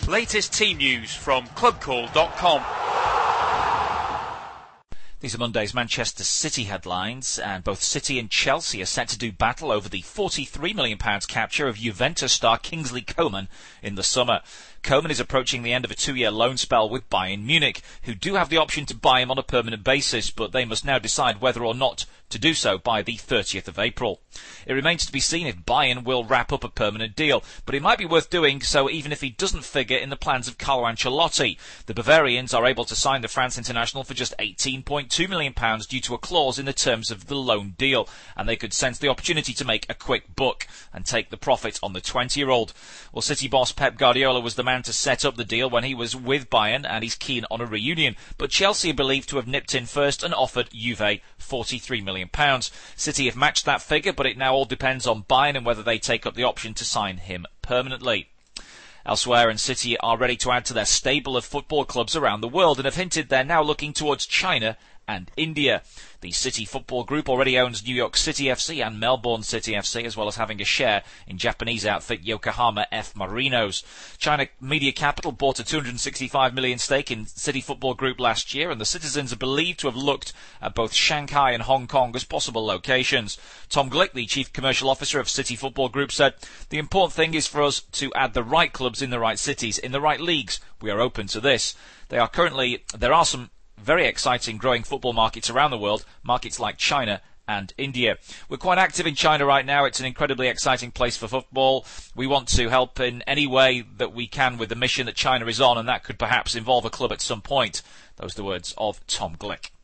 Latest team news from clubcall.com. These are Monday's Manchester City headlines, and both City and Chelsea are set to do battle over the £43 million capture of Juventus star Kingsley Coman in the summer. Coman is approaching the end of a 2-year loan spell with Bayern Munich, who do have the option to buy him on a permanent basis, but they must now decide whether or not to do so by the 30th of April. It remains to be seen if Bayern will wrap up a permanent deal, but it might be worth doing so even if he doesn't figure in the plans of Carlo Ancelotti. The Bavarians are able to sign the France international for just £18.2 million due to a clause in the terms of the loan deal, and they could sense the opportunity to make a quick buck and take the profit on the 20-year-old. Well, City boss Pep Guardiola was the man to set up the deal when he was with Bayern, and he's keen on a reunion, but Chelsea are believed to have nipped in first and offered Juve £43 million. City have matched that figure, but it now all depends on Bayern and whether they take up the option to sign him permanently. Elsewhere, and City are ready to add to their stable of football clubs around the world and have hinted they're now looking towards China and India. The City Football Group already owns New York City FC and Melbourne City FC, as well as having a share in Japanese outfit Yokohama F. Marinos. China Media Capital bought a $265 million stake in City Football Group last year, and the citizens are believed to have looked at both Shanghai and Hong Kong as possible locations. Tom Glick, the Chief Commercial Officer of City Football Group, said, "The important thing is for us to add the right clubs in the right cities, in the right leagues. We are open to this. There are some very exciting growing football markets around the world, markets like China and India. We're quite active in China right now. It's an incredibly exciting place for football. We want to help in any way that we can with the mission that China is on, and that could perhaps involve a club at some point." Those are the words of Tom Glick.